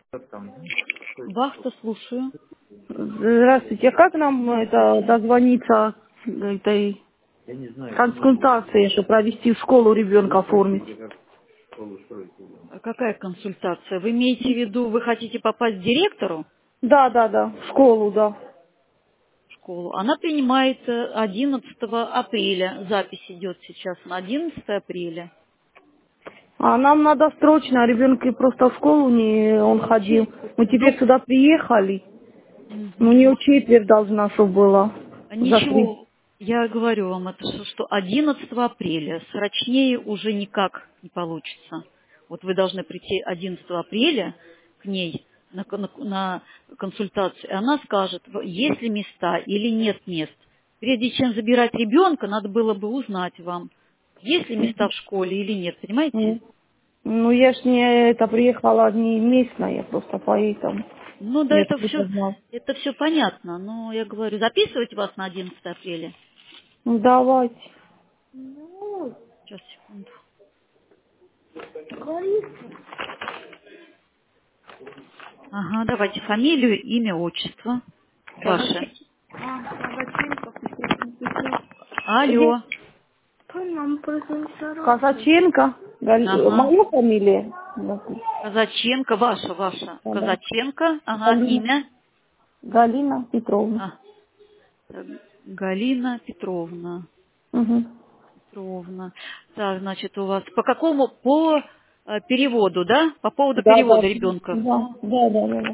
Вахта, слушаю. Здравствуйте. Как нам это дозвониться этой консультации, чтобы провести в школу ребенка оформить? А какая консультация? Вы имеете в виду, вы хотите попасть к директору Да, в школу, да. в школу? Она принимается 11 апреля. Запись идет сейчас на 11 апреля. А нам надо срочно, ребенок просто в школу не он ходил. Мы теперь Ну, сюда приехали. Ну, мгм. не четверть должна, чтобы была. За 3. Ничего, я говорю вам, это что 11 апреля. Срочнее уже никак не получится. Вот вы должны прийти 11 апреля к ней на консультацию, и она скажет, есть ли места или нет мест. Прежде чем забирать ребенка, надо было бы узнать вам, есть ли места в школе или нет, понимаете? Ну, я ж не это приехала не местная, я просто поэтому. Ну да, Я ж не знала. это все понятно, но я говорю, записывать вас на 11 апреля. Ну, давайте. Сейчас, секунду. Ага, давайте фамилию, имя, отчество ваше. Алло. Казаченко. Ага. Моя фамилия? Казаченко, ваша. Да. Казаченко, ага, Галина. имя. Галина Петровна. А, так, Галина Петровна. Угу. Петровна. Так, значит, у вас по переводу, да? По поводу Да, да, перевода ребенка. да.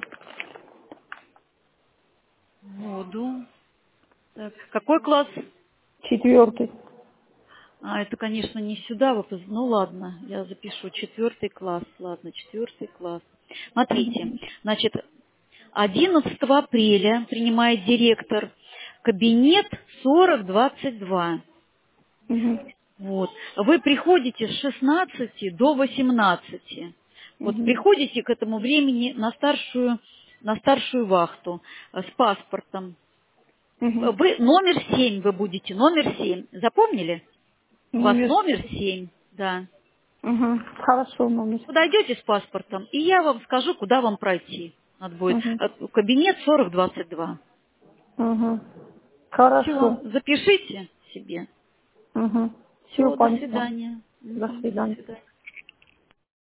Воду. Так, какой класс? 4. А, это, конечно, не сюда. Ну ладно, я запишу 4 класс. Ладно, 4 класс. Смотрите, значит, 11 апреля принимает директор кабинет 4022. Угу. Вот. Вы приходите с 16 до 18. Вот Угу. приходите к этому времени на старшую вахту с паспортом. Угу. Вы номер 7 вы будете, номер 7. Запомнили? У вас Номер. номер 7, да. Угу. Хорошо, номер. Подойдете с паспортом, и я вам скажу, куда вам пройти. Надо будет. Угу. Кабинет 4022. Угу. Все, Хорошо. запишите себе. Угу. Все Все, до понятно. свидания. До Мгм, до свидания. свидания.